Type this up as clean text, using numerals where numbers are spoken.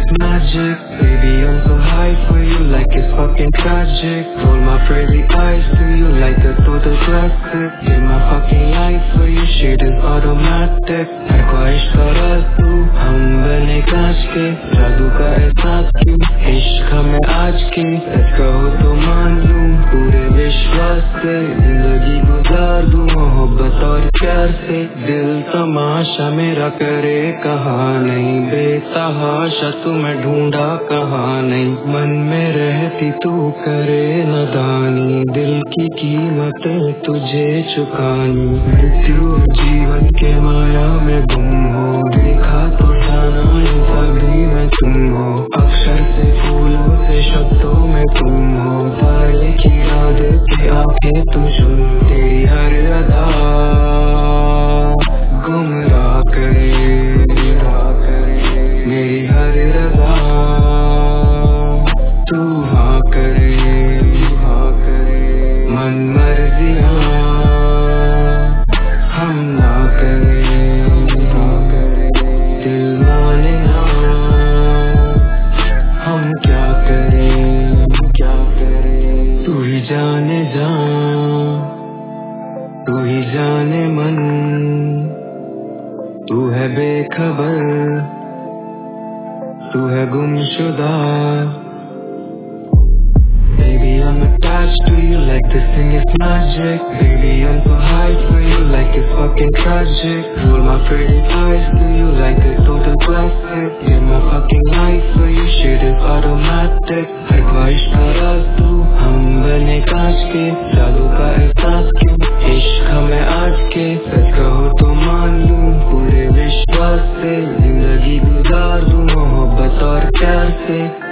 is magic. Baby, I'm so high for you like it's fucking tragic. Roll my crazy eyes to you like the total classic. Give my fucking life for you, shit is automatic. हर ख्वाहिश का राज तू, हम बने कांच के, जादू का एहसास क्यों, इश्क हमें आज की, सच कहो तो मान लूं, पूरे विश्वास से जिंदगी गुजार दूं, मोहब्बत और प्यार से दिल तमाशा मेरा करे, कहाँ नहीं बेतहाशा तुम्हें ढूंढा, कहाँ नहीं मन में रहती तू करे नादानी, दिल की कीमतें तुझे चुकानी, मृत्यु जीवन के माया में गुम हो, देखा तो जाना इन सभी में तुम हो, अक्षर से फूलों से शब्दों में तुम हो, तारे की याद पे आके तुम सुन, तेरी हर अदा गुमराह करे, मेरी हर रज़ा तू हाँ करे, मन मर्जियाँ हम ना करें, दिल माने ना हम क्या करें, तू ही जाने जा, तू ही जाने मन, तू है बेखबर, तू है गुमशुदा. Baby, I'm attached to you like this thing is magic. Baby, I'm so high for you like it's fucking tragic. Roll my pretty eyes to you like a total classic. Give my fucking life for you, shit is automatic. हर ख्वाहिश का राज तू, हम बने कांच के, जादू का एहसास क्यों, इश्क हमें आज के, सच कहो तो मान लूं, पूरे विश्वास से जिंदगी गुजार दूं, मोहब्बत और प्यार से